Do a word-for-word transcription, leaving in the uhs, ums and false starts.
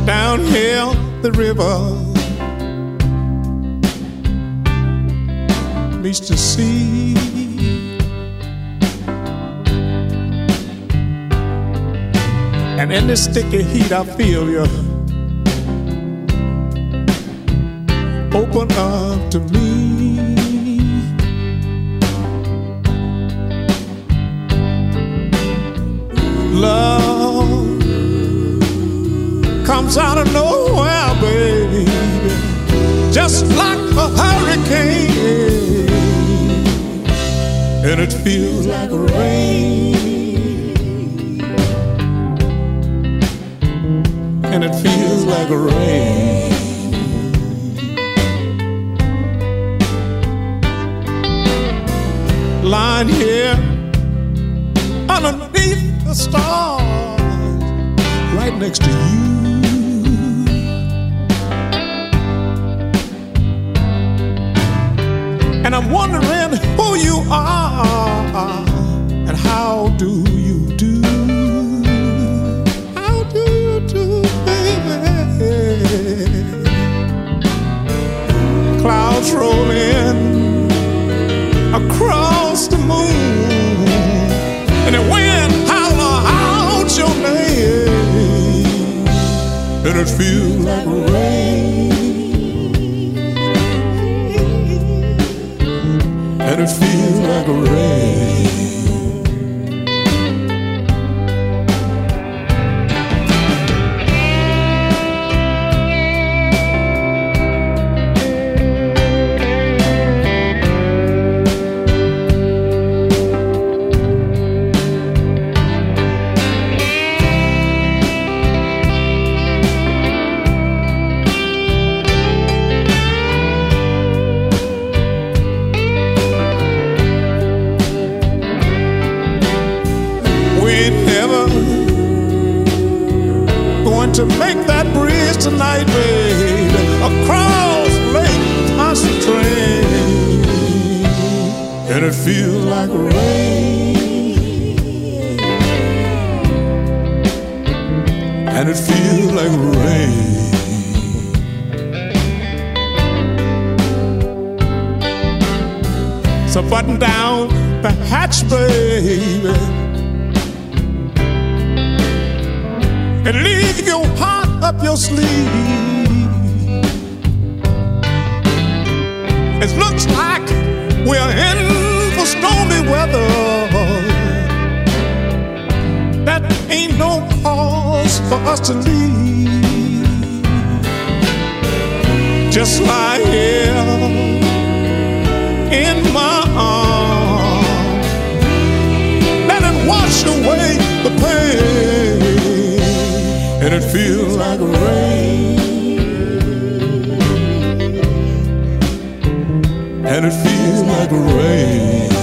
down here the river meets the sea. And in this sticky heat I feel you open up to me. Love comes out of nowhere, baby, just like a hurricane, and it feels like rain, and it feels like rain. Lying here underneath the stars, right next to you. And I'm wondering who you are and how do you do? How do you do, baby? Clouds roll in across the moon, and the wind holler out your name, and it feels like rain, and it feels like rain. To make that bridge tonight, baby, across Lake Pontchartrain, and it feels like rain, and it feels like rain. So button down the hatch, baby, and leave your heart up your sleeve. It looks like we're in for stormy weather. That ain't no cause for us to leave. Just lie here in my arms, let it wash away the pain, and it feels like rain, and it feels like rain.